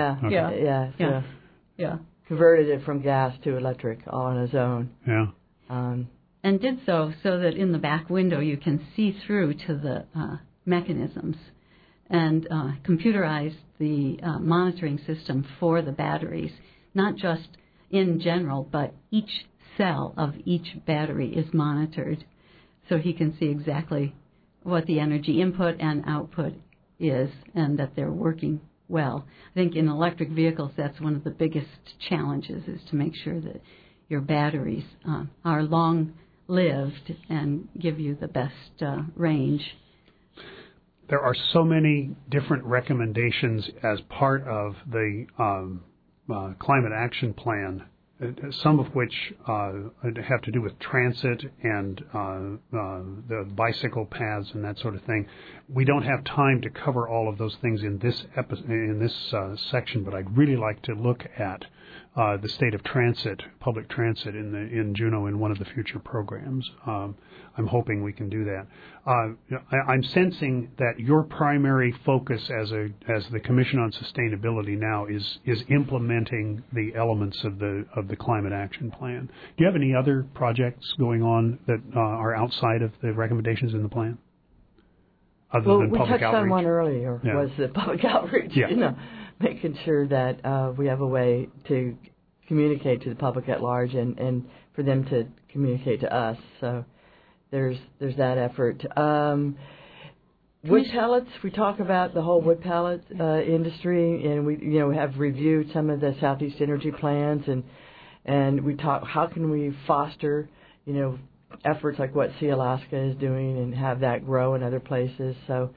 Yeah. Converted it from gas to electric all on his own. Yeah. And did so that in the back window you can see through to the mechanisms, and computerized the monitoring system for the batteries, not just in general, but each cell of each battery is monitored, so he can see exactly what the energy input and output is, and that they're working well. I think in electric vehicles, that's one of the biggest challenges, is to make sure that your batteries are long-lived and give you the best range. There are so many different recommendations as part of the Climate Action Plan, some of which have to do with transit and the bicycle paths and that sort of thing. We don't have time to cover all of those things in this section, but I'd really like to look at the state of transit, public transit in Juneau in one of the future programs. I'm hoping we can do that. I'm sensing that your primary focus as the Commission on Sustainability now is implementing the elements of the Climate Action Plan. Do you have any other projects going on that are outside of the recommendations in the plan? Other than public outreach? We touched on one earlier, was the public outreach. Yeah. Making sure that we have a way to communicate to the public at large and for them to communicate to us. So there's that effort. Wood pellets, we talk about the whole wood pellet industry, and we have reviewed some of the Southeast Energy plans, and we talk how can we foster efforts like what Sea Alaska is doing and have that grow in other places. So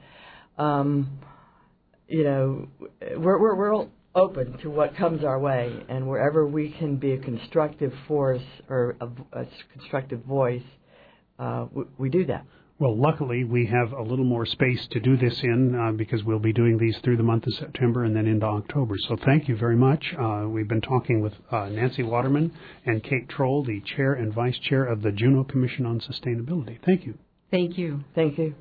we're open to what comes our way, and wherever we can be a constructive force or a constructive voice, we do that. Well, luckily, we have a little more space to do this in because we'll be doing these through the month of September and then into October. So thank you very much. We've been talking with Nancy Waterman and Kate Troll, the Chair and Vice Chair of the Juneau Commission on Sustainability. Thank you. Thank you. Thank you.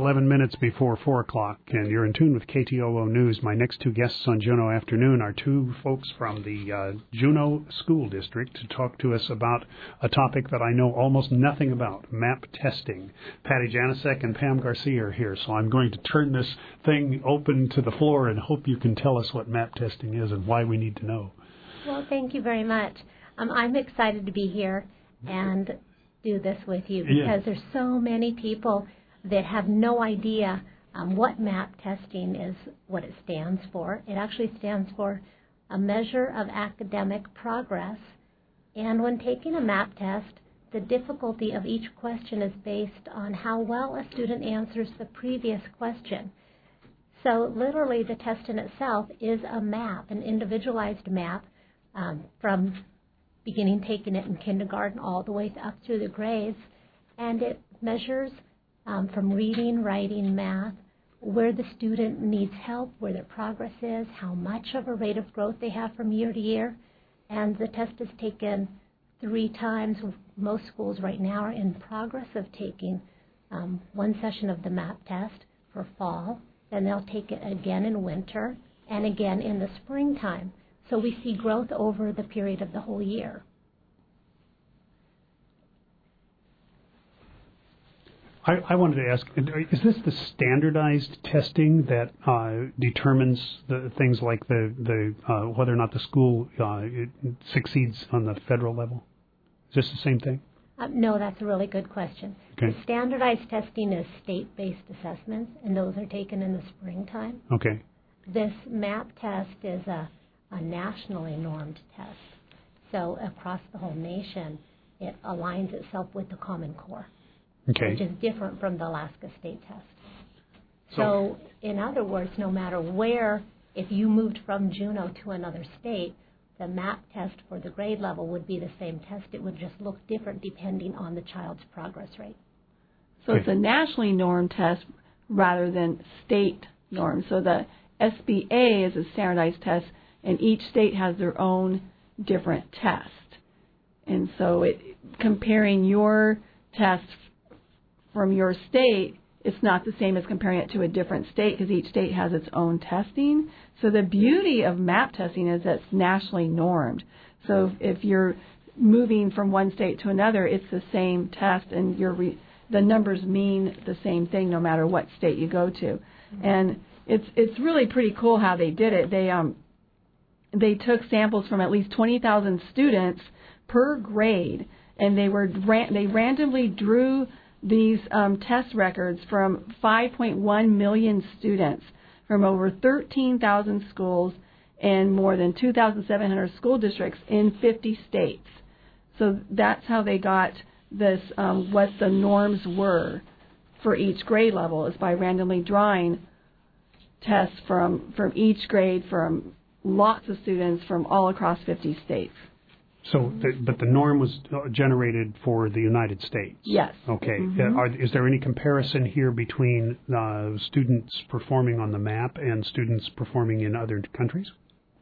11 minutes before 4 o'clock, and you're in tune with KTOO News. My next two guests on Juneau Afternoon are two folks from the Juneau School District to talk to us about a topic that I know almost nothing about, MAP testing. Patty Janicek and Pam Garcia are here, so I'm going to turn this thing open to the floor and hope you can tell us what MAP testing is and why we need to know. Well, thank you very much. I'm excited to be here and do this with you because there's so many people that have no idea what MAP testing is, what it stands for. It actually stands for a measure of academic progress. And when taking a MAP test, the difficulty of each question is based on how well a student answers the previous question. So literally the test in itself is a map, an individualized map from beginning taking it in kindergarten all the way up through the grades, and it measures from reading, writing, math, where the student needs help, where their progress is, how much of a rate of growth they have from year to year, and the test is taken 3 times. Most schools right now are in progress of taking one session of the MAP test for fall, then they'll take it again in winter and again in the springtime. So we see growth over the period of the whole year. I wanted to ask, is this the standardized testing that determines the things like the whether or not the school it succeeds on the federal level? Is this the same thing? No, that's a really good question. Okay. The standardized testing is state-based assessments, and those are taken in the springtime. Okay. This MAP test is a nationally normed test. So across the whole nation, it aligns itself with the Common Core, which is different from the Alaska State test. So in other words, no matter where, if you moved from Juneau to another state, the MAP test for the grade level would be the same test. It would just look different depending on the child's progress rate. So it's a nationally normed test rather than state normed. So the SBA is a standardized test, and each state has their own different test. And so comparing your test from your state, it's not the same as comparing it to a different state because each state has its own testing. So the beauty of MAP testing is that it's nationally normed. So if you're moving from one state to another, it's the same test, and the numbers mean the same thing no matter what state you go to. And it's really pretty cool how they did it. They took samples from at least 20,000 students per grade, and they randomly drew these test records from 5.1 million students from over 13,000 schools and more than 2,700 school districts in 50 states. So that's how they got this, what the norms were for each grade level, is by randomly drawing tests from each grade from lots of students from all across 50 states. So, but the norm was generated for the United States? Yes. Okay. Mm-hmm. Is there any comparison here between students performing on the MAP and students performing in other countries?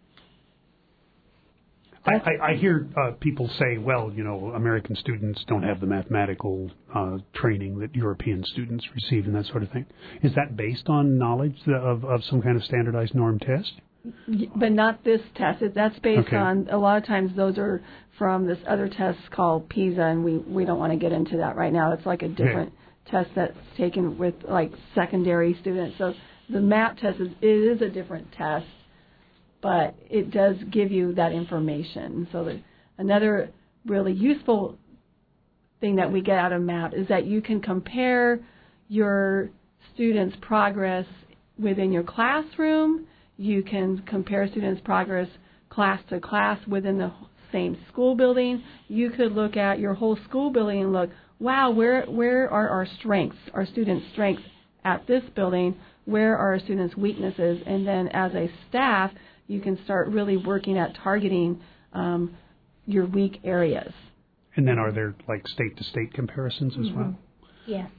I hear people say, well, American students don't have the mathematical training that European students receive and that sort of thing. Is that based on knowledge of some kind of standardized norm test? But not this test. That's based on, a lot of times those are from this other test called PISA, and we don't want to get into that right now. It's like a different test that's taken with like secondary students. So the MAP test is a different test, but it does give you that information. So another really useful thing that we get out of MAP is that you can compare your students' progress within your classroom. You can compare students' progress class to class within the same school building. You could look at your whole school building and look, wow, where are our strengths, our students' strengths at this building? Where are our students' weaknesses? And then as a staff, you can start really working at targeting your weak areas. And then are there like state-to-state comparisons as well? Yes.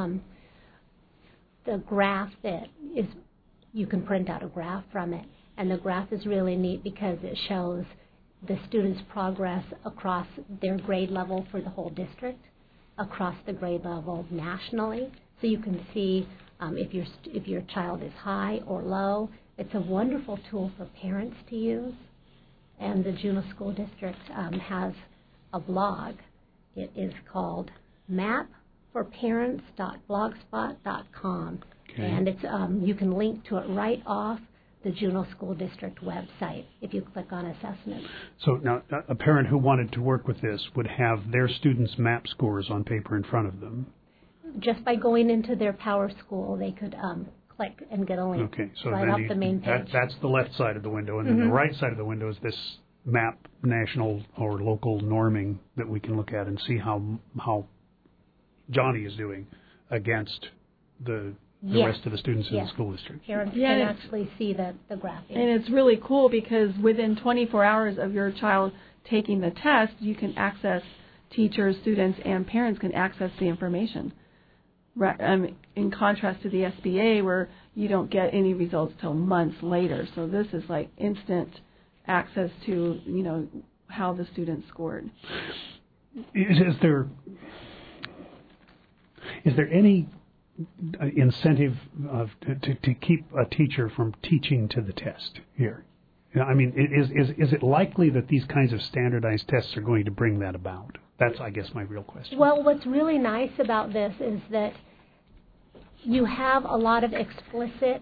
The graph that is, you can print out a graph from it. And the graph is really neat because it shows the students' progress across their grade level for the whole district, across the grade level nationally. So you can see if your child is high or low. It's a wonderful tool for parents to use. And the Juneau School District has a blog. It is called mapforparents.blogspot.com. Okay. And it's you can link to it right off the Juneau School District website if you click on assessment. So now a parent who wanted to work with this would have their students' MAP scores on paper in front of them. Just by going into their Power School, they could click and get a link right off the main page. That's the left side of the window, and then the right side of the window is this MAP national or local norming that we can look at and see how Johnny is doing against the rest of the students in the school district. Parents can actually see the graphic. And it's really cool because within 24 hours of your child taking the test, you can access, teachers, students, and parents can access the information. In contrast to the SBA, where you don't get any results till months later. So this is like instant access to, how the student scored. Is there any incentive to keep a teacher from teaching to the test here? I mean, is it likely that these kinds of standardized tests are going to bring that about? That's, I guess, my real question. Well, what's really nice about this is that you have a lot of explicit,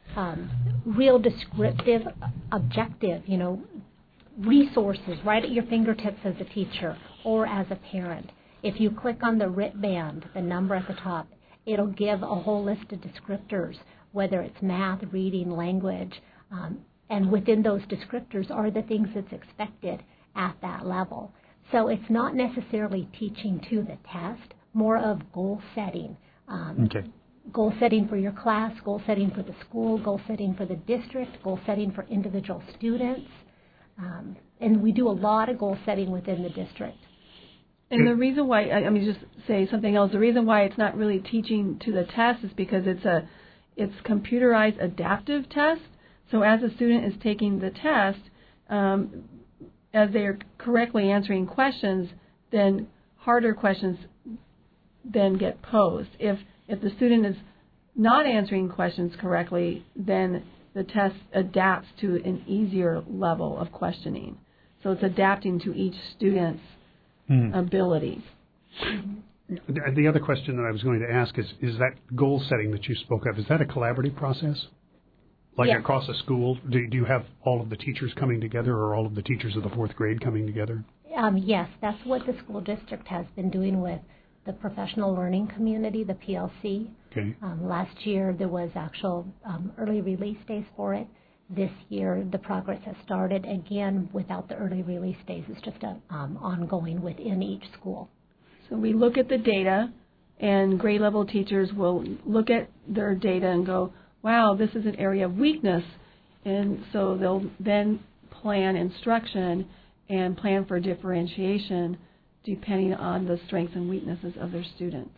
real descriptive, objective, resources right at your fingertips as a teacher or as a parent. If you click on the RIT band, the number at the top, it'll give a whole list of descriptors, whether it's math, reading, language, and within those descriptors are the things that's expected at that level. So it's not necessarily teaching to the test, more of goal setting. Goal setting for your class, goal setting for the school, goal setting for the district, goal setting for individual students. And we do a lot of goal setting within the district. And the reason why, just say something else, the reason why it's not really teaching to the test is because it's computerized adaptive test. So as a student is taking the test, as they're correctly answering questions, then harder questions then get posed. If the student is not answering questions correctly, then the test adapts to an easier level of questioning. So it's adapting to each student's ability. The other question that I was going to ask is that goal setting that you spoke of, is that a collaborative process? Like across a school, do you have all of the teachers coming together or all of the teachers of the fourth grade coming together? Yes, that's what the school district has been doing with the professional learning community, the PLC. Okay. Last year there was actual early release days for it. This year the progress has started again without the early release days. It's just ongoing within each school. So we look at the data, and grade level teachers will look at their data and go, wow, this is an area of weakness. And so they'll then plan instruction and plan for differentiation depending on the strengths and weaknesses of their students.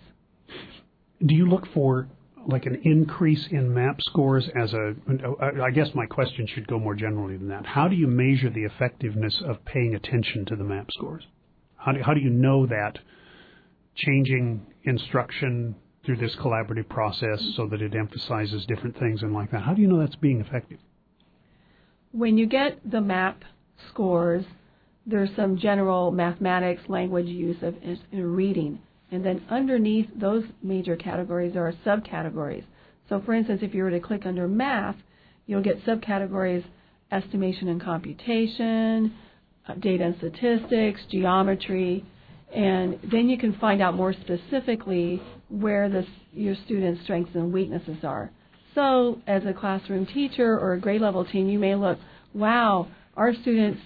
Do you look for like an increase in MAP scores as I guess my question should go more generally than that. How do you measure the effectiveness of paying attention to the MAP scores? How do you know that changing instruction through this collaborative process so that it emphasizes different things and like that? How do you know that's being effective? When you get the MAP scores, there's some general mathematics, language use of reading. And then underneath those major categories, there are subcategories. So, for instance, if you were to click under math, you'll get subcategories: estimation and computation, data and statistics, geometry, and then you can find out more specifically where your students' strengths and weaknesses are. So, as a classroom teacher or a grade level team, you may look, wow, our students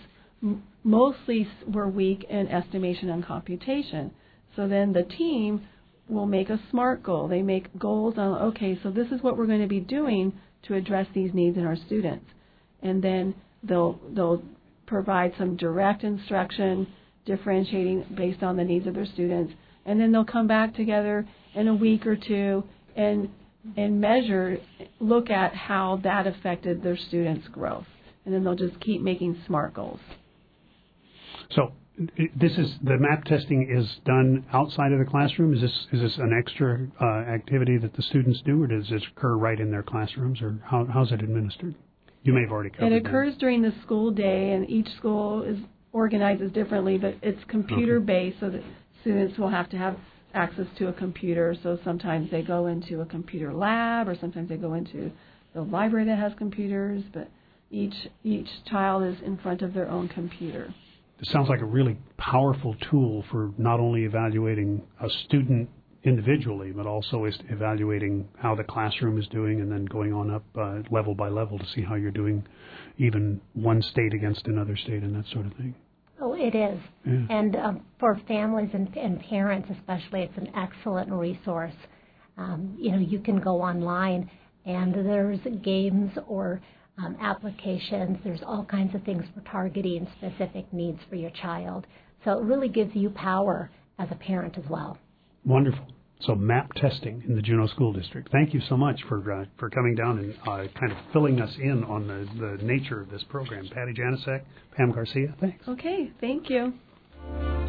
mostly were weak in estimation and computation. So then the team will make a SMART goal. They make goals on, okay, so this is what we're going to be doing to address these needs in our students. And then they'll provide some direct instruction, differentiating based on the needs of their students. And then they'll come back together in a week or two and measure, look at how that affected their students' growth. And then they'll just keep making SMART goals. So The MAP testing is done outside of the classroom. Is this an extra activity that the students do, or does it occur right in their classrooms, or how's it administered? You may have already covered it. It occurs during the school day, and each school organizes differently, but it's computer-based, so that students will have to have access to a computer. So sometimes they go into a computer lab, or sometimes they go into the library that has computers, but each child is in front of their own computer. It sounds like a really powerful tool for not only evaluating a student individually, but also is evaluating how the classroom is doing, and then going on up level by level to see how you're doing, even one state against another state and that sort of thing. Oh, it is. Yeah. And for families and parents especially, it's an excellent resource. You can go online, and there's games or applications. There's all kinds of things for targeting specific needs for your child. So it really gives you power as a parent as well. Wonderful. So MAP testing in the Juneau School District. Thank you so much for coming down and kind of filling us in on the nature of this program. Patty Janasek, Pam Garcia, thanks. Okay, thank you.